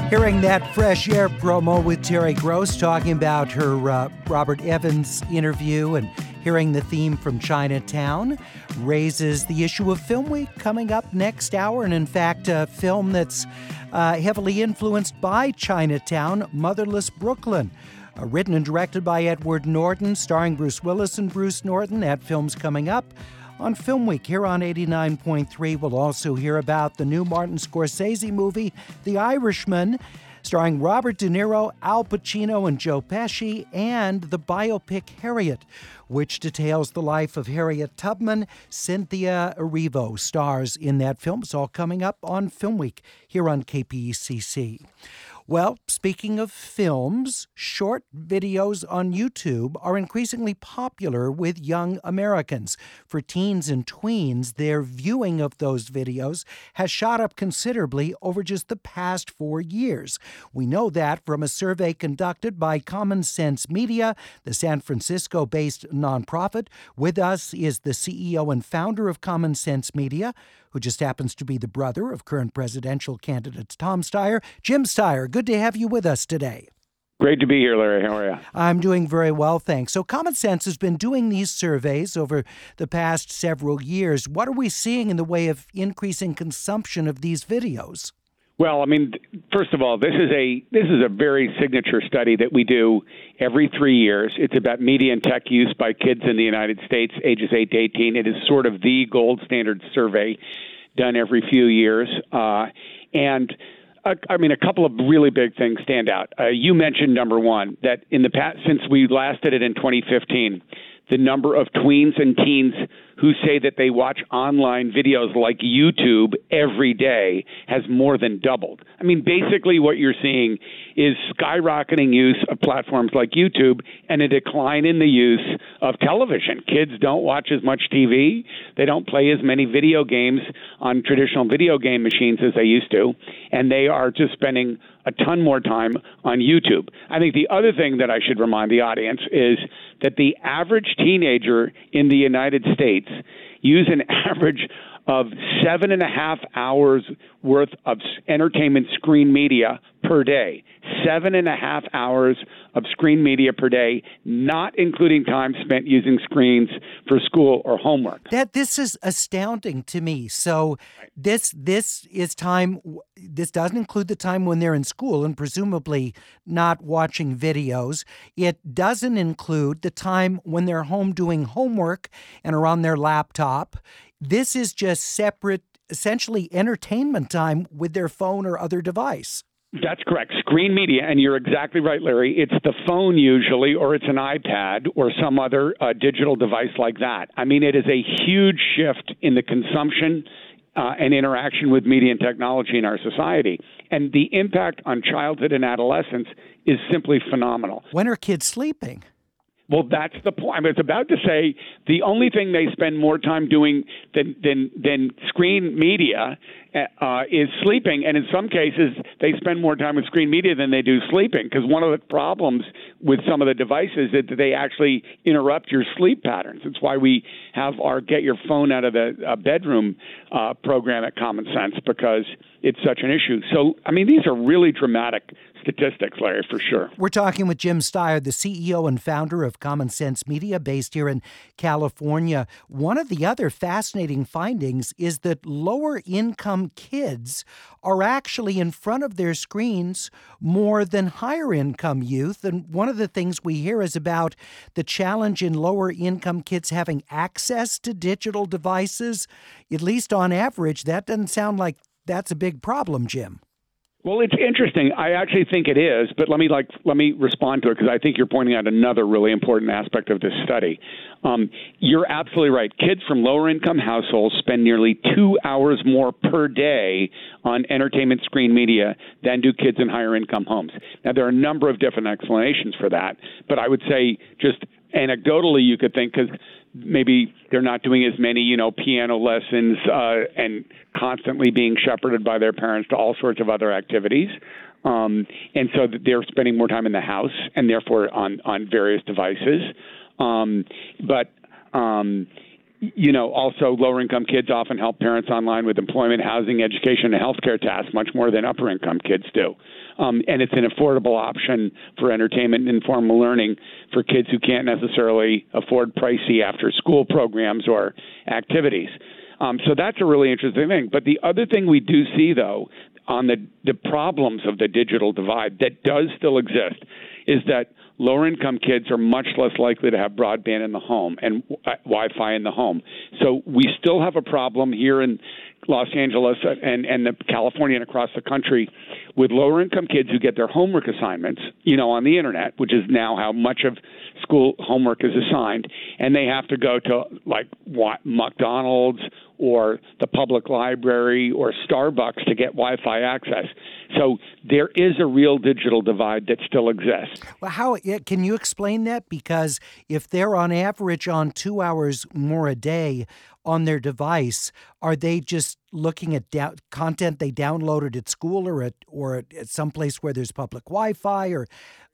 Hearing that Fresh Air promo with Terry Gross talking about her Robert Evans interview and hearing the theme from Chinatown raises the issue of Film Week coming up next hour. And in fact, a film that's heavily influenced by Chinatown, Motherless Brooklyn. Written and directed by Edward Norton, starring Bruce Willis and Bruce Norton. That film's coming up on Film Week here on 89.3. We'll also hear about the new Martin Scorsese movie, The Irishman, starring Robert De Niro, Al Pacino, and Joe Pesci, and the biopic Harriet, which details the life of Harriet Tubman. Cynthia Erivo stars in that film. It's all coming up on Film Week here on KPCC. Well, speaking of films, short videos on YouTube are increasingly popular with young Americans. For teens and tweens, their viewing of those videos has shot up considerably over just the past 4 years. We know that from a survey conducted by Common Sense Media, the San Francisco-based nonprofit. With us is the CEO and founder of Common Sense Media, who just happens to be the brother of current presidential candidates Tom Steyer. Jim Steyer, good to have you with us today. Great to be here, Larry. How are you? I'm doing very well, thanks. So Common Sense has been doing these surveys over the past several years. What are we seeing in the way of increasing consumption of these videos? Well, I mean, first of all, this is a very signature study that we do every 3 years. It's about media and tech use by kids in the United States, ages 8 to 18. It is sort of the gold standard survey done every few years. A couple of really big things stand out. You mentioned, number one, that in the past, since we last did it in 2015, the number of tweens and teens who say that they watch online videos like YouTube every day has more than doubled. I mean, basically what you're seeing is skyrocketing use of platforms like YouTube and a decline in the use of television. Kids don't watch as much TV. They don't play as many video games on traditional video game machines as they used to, and they are just spending a ton more time on YouTube. I think the other thing that I should remind the audience is that the average teenager in the United States use an average of 7.5 hours worth of entertainment screen media per day. 7.5 hours of screen media per day, not including time spent using screens for school or homework. This is astounding to me. So this is time. This doesn't include the time when they're in school and presumably not watching videos. It doesn't include the time when they're home doing homework and are on their laptop. This is just separate, essentially entertainment time with their phone or other device. That's correct. Screen media, and you're exactly right, Larry. It's the phone usually, or it's an iPad or some other digital device like that. I mean, it is a huge shift in the consumption and interaction with media and technology in our society. And the impact on childhood and adolescence is simply phenomenal. When are kids sleeping? Well, that's the point. I was about to say the only thing they spend more time doing than screen media is sleeping. And in some cases, they spend more time with screen media than they do sleeping, because one of the problems with some of the devices is that they actually interrupt your sleep patterns. It's why we have our Get Your Phone Out of the Bedroom program at Common Sense, because it's such an issue. So, I mean, these are really dramatic statistics, Larry, for sure. We're talking with Jim Steyer, the CEO and founder of Common Sense Media, based here in California. One of the other fascinating findings is that lower-income kids are actually in front of their screens more than higher-income youth. And one of the things we hear is about the challenge in lower-income kids having access to digital devices. At least on average, that doesn't sound like that's a big problem, Jim. Well, it's interesting. I actually think it is, but let me respond to it, because I think you're pointing out another really important aspect of this study. You're absolutely right. Kids from lower income households spend nearly 2 hours more per day on entertainment screen media than do kids in higher income homes. Now, there are a number of different explanations for that, but I would say just anecdotally, you could think because maybe they're not doing as many, piano lessons and constantly being shepherded by their parents to all sorts of other activities. And so they're spending more time in the house and therefore on various devices. Also lower-income kids often help parents online with employment, housing, education, and healthcare tasks much more than upper-income kids do. And it's an affordable option for entertainment and informal learning for kids who can't necessarily afford pricey after-school programs or activities. So that's a really interesting thing. But the other thing we do see, though, on the problems of the digital divide that does still exist is that lower-income kids are much less likely to have broadband in the home and Wi-Fi in the home. So we still have a problem here in Los Angeles and the California and across the country with lower-income kids who get their homework assignments, on the internet, which is now how much of school homework is assigned, and they have to go to McDonald's or the public library or Starbucks to get Wi-Fi access. So there is a real digital divide that still exists. Well, can you explain that? Because if they're on average on 2 hours more a day on their device, are they just looking at content they downloaded at school or at some place where there's public Wi-Fi, or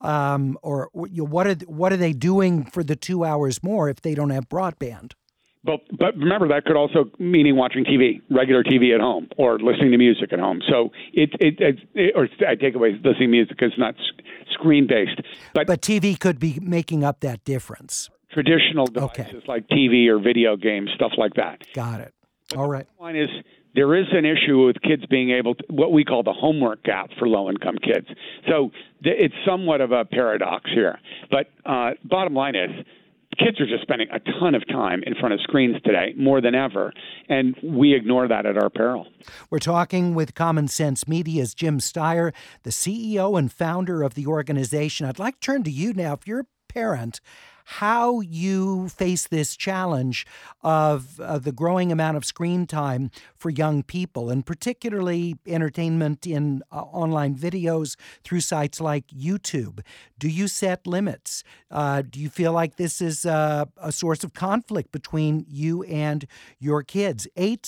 what are they doing for the 2 hours more if they don't have broadband? But remember, that could also mean watching TV, regular TV at home, or listening to music at home. So or I take away listening to music because it's not screen-based. But TV could be making up that difference. Traditional devices like TV or video games, stuff like that. Got it. All right. The point is, there is an issue with kids being able to, what we call the homework gap for low-income kids. So it's somewhat of a paradox here. But bottom line is, kids are just spending a ton of time in front of screens today, more than ever, and we ignore that at our peril. We're talking with Common Sense Media's Jim Steyer, the CEO and founder of the organization. I'd like to turn to you now. If you're a parent, how you face this challenge of the growing amount of screen time for young people, and particularly entertainment in online videos through sites like YouTube. Do you set limits? Do you feel like this is a source of conflict between you and your kids?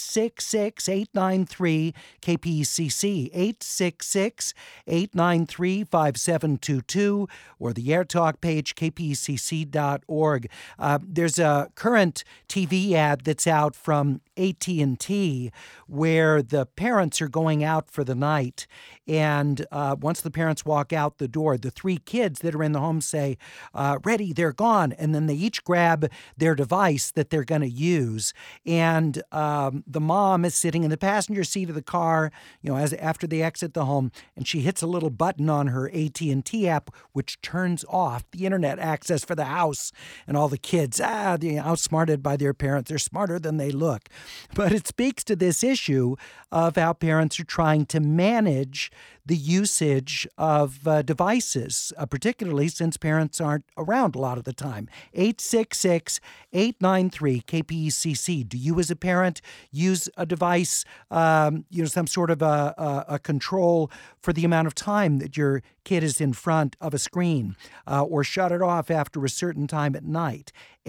866-893-KPCC, 866-893-5722, or the AirTalk page, kpcc.org. There's a current TV ad that's out from AT&T where the parents are going out for the night, and once the parents walk out the door, the three kids that are in the home say, ready, they're gone, and then they each grab their device that they're going to use, and the mom is sitting in the passenger seat of the car, after they exit the home, and she hits a little button on her AT&T app which turns off the internet access for the house, and all the kids, they're outsmarted by their parents. They're smarter than they look. But it speaks to this issue of how parents are trying to manage the usage of devices, particularly since parents aren't around a lot of the time. 866-893-KPCC. Do you as a parent use a device, some sort of a control for the amount of time that your kid is in front of a screen, or shut it off after a certain time at night?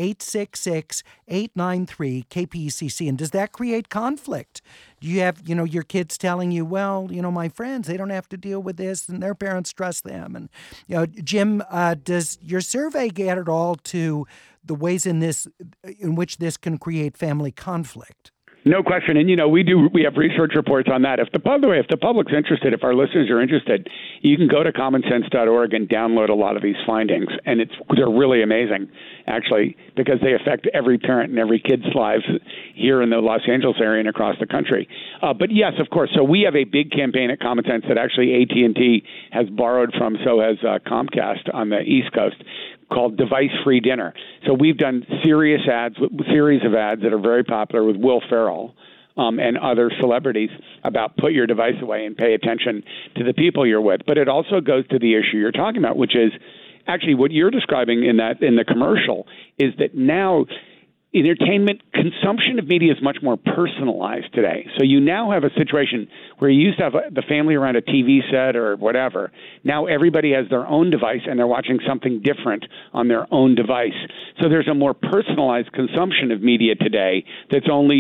866-893-KPCC. And does that create conflict? Do you have, your kids telling you, well, my friends, they don't have to deal with this and their parents trust them? And, Jim, does your survey get at all to the ways in which this can create family conflict? No question. And, we have research reports on that. By the way, if the public's interested, if our listeners are interested, you can go to commonsense.org and download a lot of these findings. And they're really amazing, actually, because they affect every parent and every kid's lives here in the Los Angeles area and across the country. But yes, of course. So we have a big campaign at Common Sense that actually AT&T has borrowed from, so has Comcast on the East Coast, called Device-Free Dinner. So we've done series of ads that are very popular with Will Ferrell and other celebrities about put your device away and pay attention to the people you're with. But it also goes to the issue you're talking about, which is actually what you're describing in the commercial, is that now entertainment consumption of media is much more personalized today. So you now have a situation where you used to have the family around a TV set or whatever. Now everybody has their own device and they're watching something different on their own device. So there's a more personalized consumption of media today that's only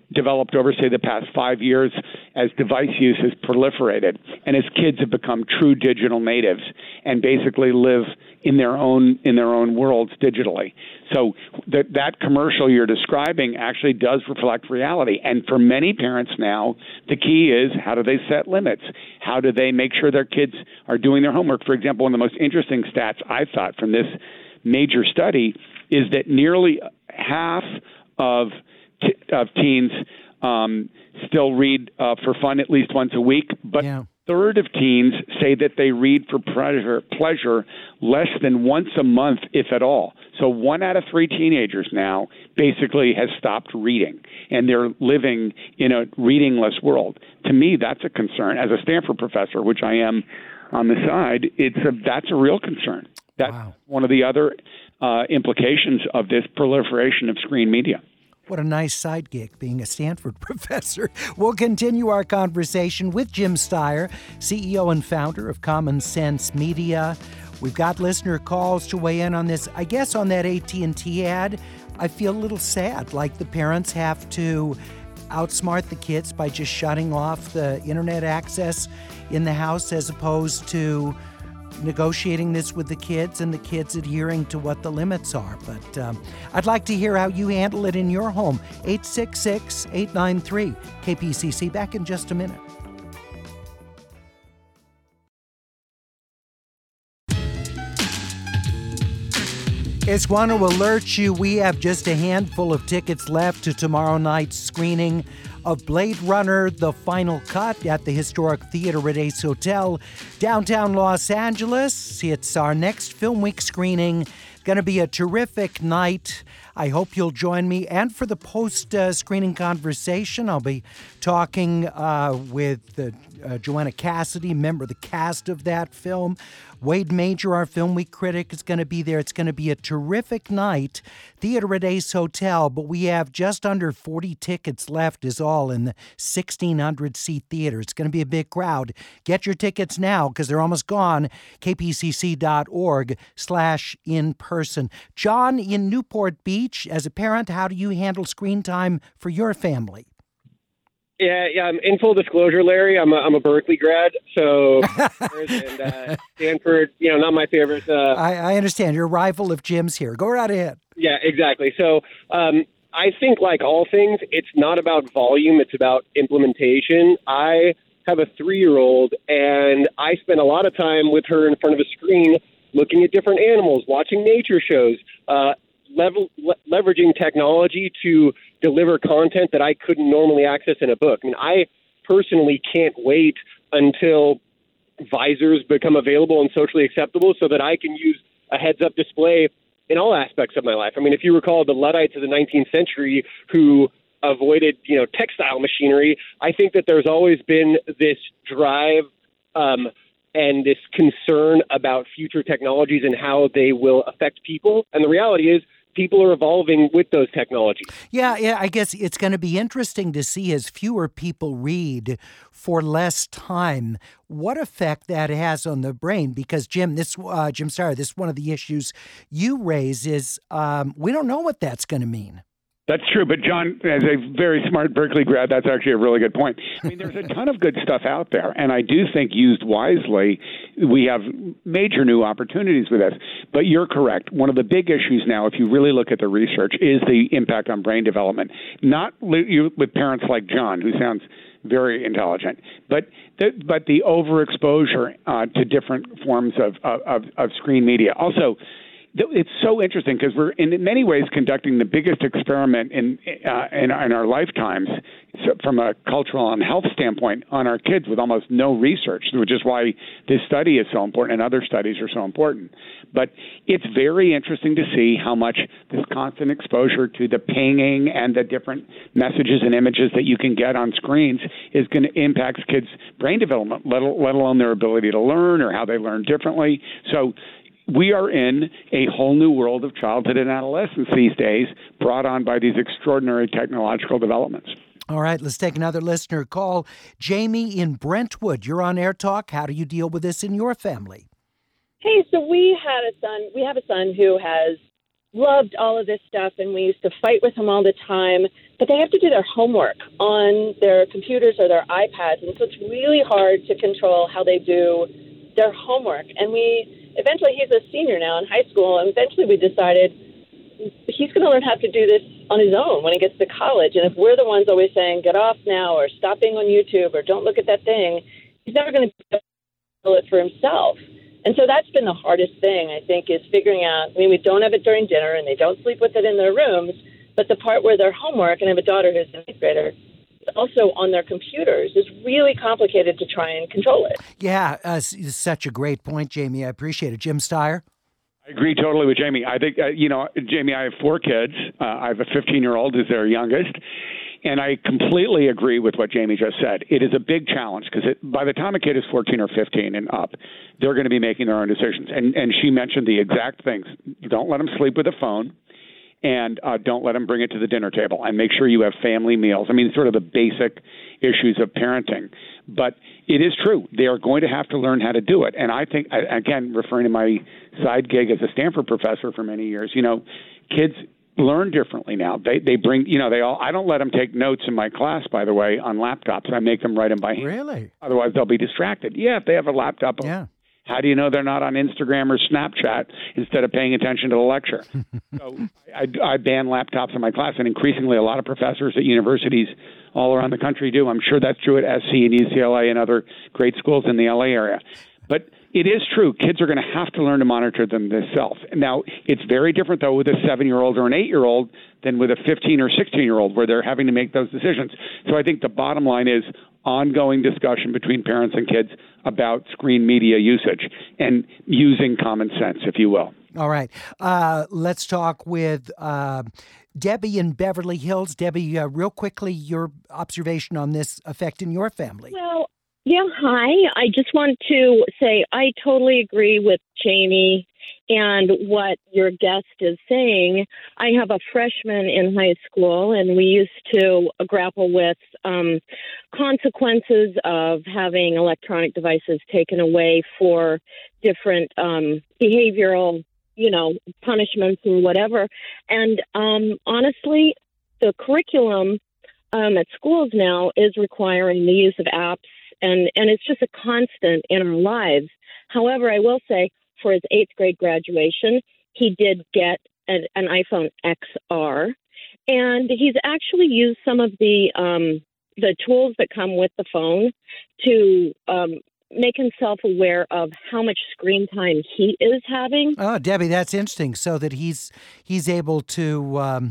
developed over, say, the past 5 years as device use has proliferated and as kids have become true digital natives and basically live in their own worlds digitally. So that commercial you're describing actually does reflect reality. And for many parents now, the key is, how do they set limits? How do they make sure their kids are doing their homework? For example, one of the most interesting stats I thought from this major study is that nearly half of teens still read for fun at least once a week, but a third of teens say that they read for pleasure less than once a month, if at all. So 1 out of 3 teenagers now basically has stopped reading, and they're living in a readingless world. To me, that's a concern. As a Stanford professor, which I am on the side, that's a real concern. That's one of the other implications of this proliferation of screen media. What a nice side gig, being a Stanford professor. We'll continue our conversation with Jim Steyer, CEO and founder of Common Sense Media. We've got listener calls to weigh in on this. I guess on that AT&T ad, I feel a little sad, like the parents have to outsmart the kids by just shutting off the internet access in the house as opposed to negotiating this with the kids and the kids adhering to what the limits are. But I'd like to hear how you handle it in your home. 866-893-KPCC. Back in just a minute. Just want to alert you, we have just a handful of tickets left to tomorrow night's screening of Blade Runner, The Final Cut at the historic Theater at Ace Hotel, downtown Los Angeles. It's our next Film Week screening. Going to be a terrific night. I hope you'll join me. And for the post-screening conversation, I'll be talking with Joanna Cassidy, member of the cast of that film. Wade Major, our Film Week critic, is going to be there. It's going to be a terrific night. Theater at Ace Hotel, but we have just under 40 tickets left is all in the 1,600-seat theater. It's going to be a big crowd. Get your tickets now because they're almost gone. kpcc.org/in-person. John in Newport Beach, as a parent, how do you handle screen time for your family? Yeah. In full disclosure, Larry, I'm a Berkeley grad, so and Stanford, not my favorite. I understand. You're a rival of Jim's here. Go right ahead. Yeah, exactly. So I think, like all things, it's not about volume; it's about implementation. I have a 3-year-old, and I spend a lot of time with her in front of a screen, looking at different animals, watching nature shows, leveraging technology to deliver content that I couldn't normally access in a book. I mean, I personally can't wait until visors become available and socially acceptable so that I can use a heads-up display in all aspects of my life. I mean, if you recall the Luddites of the 19th century who avoided, textile machinery, I think that there's always been this drive and this concern about future technologies and how they will affect people. And the reality is, people are evolving with those technologies. Yeah, I guess it's going to be interesting to see as fewer people read for less time, what effect that has on the brain. Because Jim Steyer, this is one of the issues you raise is we don't know what that's going to mean. That's true, but John, as a very smart Berkeley grad, that's actually a really good point. I mean, there's a ton of good stuff out there, and I do think used wisely, we have major new opportunities with this. But you're correct. One of the big issues now, if you really look at the research, is the impact on brain development. Not with parents like John, who sounds very intelligent, but the overexposure to different forms of screen media. Also, it's so interesting because we're in many ways conducting the biggest experiment in our lifetimes from a cultural and health standpoint on our kids with almost no research, which is why this study is so important and other studies are so important. But it's very interesting to see how much this constant exposure to the pinging and the different messages and images that you can get on screens is going to impact kids' brain development, let alone their ability to learn or how they learn differently. So we are in a whole new world of childhood and adolescence these days, brought on by these extraordinary technological developments. All right, let's take another listener call. Jamie in Brentwood, you're on Air Talk. How do you deal with this in your family? Hey, so we have a son who has loved all of this stuff, and we used to fight with them all the time. But they have to do their homework on their computers or their iPads, and so it's really hard to control how they do their homework. And eventually, he's a senior now in high school, and eventually we decided he's going to learn how to do this on his own when he gets to college. And if we're the ones always saying, get off now, or stop being on YouTube, or don't look at that thing, he's never going to do it for himself. And so that's been the hardest thing, I think, is figuring out, I mean, we don't have it during dinner, and they don't sleep with it in their rooms, but the part where their homework, and I have a daughter who's an 8th grader, also on their computers, is really complicated to try and control it. Yeah, such a great point, Jamie. I appreciate it. Jim Steyer? I agree totally with Jamie. I think, Jamie, I have 4 kids. I have a 15-year-old who's their youngest. And I completely agree with what Jamie just said. It is a big challenge because by the time a kid is 14 or 15 and up, they're going to be making their own decisions. And she mentioned the exact things. Don't let them sleep with a phone, and don't let them bring it to the dinner table. And make sure you have family meals. I mean, sort of the basic issues of parenting. But it is true. They are going to have to learn how to do it. And I think, again, referring to my side gig as a Stanford professor for many years, kids learn differently now. They bring, I don't let them take notes in my class, by the way, on laptops. I make them write them by hand. Really? Otherwise, they'll be distracted. Yeah, if they have a laptop. Yeah. How do you know they're not on Instagram or Snapchat instead of paying attention to the lecture? So I ban laptops in my class, and increasingly a lot of professors at universities all around the country do. I'm sure that's true at SC and UCLA and other great schools in the LA area. But it is true. Kids are going to have to learn to monitor them themselves. Now, it's very different, though, with a 7-year-old or an 8-year-old than with a 15 or 16-year-old where they're having to make those decisions. So I think the bottom line is ongoing discussion between parents and kids about screen media usage and using common sense, if you will. All right. Let's talk with Debbie in Beverly Hills. Debbie, real quickly, your observation on this effect in your family. Well, yeah, hi. I just want to say I totally agree with Jamie and what your guest is saying. I have a freshman in high school, and we used to grapple with consequences of having electronic devices taken away for different behavioral, punishments and whatever. And honestly, the curriculum at schools now is requiring the use of apps, and it's just a constant in our lives. However, I will say for his 8th grade graduation, he did get an iPhone XR, and he's actually used some of the tools that come with the phone to make himself aware of how much screen time he is having. Oh, Debbie, that's interesting. So that he's able to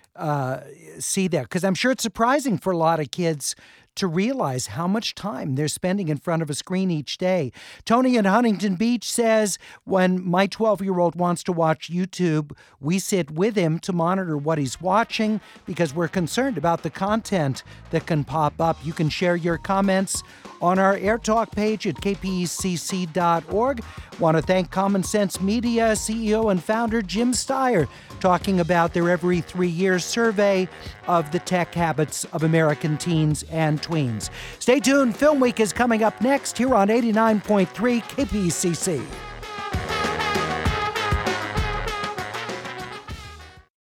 see that, because I'm sure it's surprising for a lot of kids to realize how much time they're spending in front of a screen each day. Tony in Huntington Beach says, when my 12-year-old wants to watch YouTube, we sit with him to monitor what he's watching because we're concerned about the content that can pop up. You can share your comments on our Air Talk page at kpecc.org. Want to thank Common Sense Media CEO and founder Jim Steyer, talking about their every 3-year survey of the tech habits of American teens and tweens. Stay tuned. Film Week is coming up next here on 89.3 KPCC.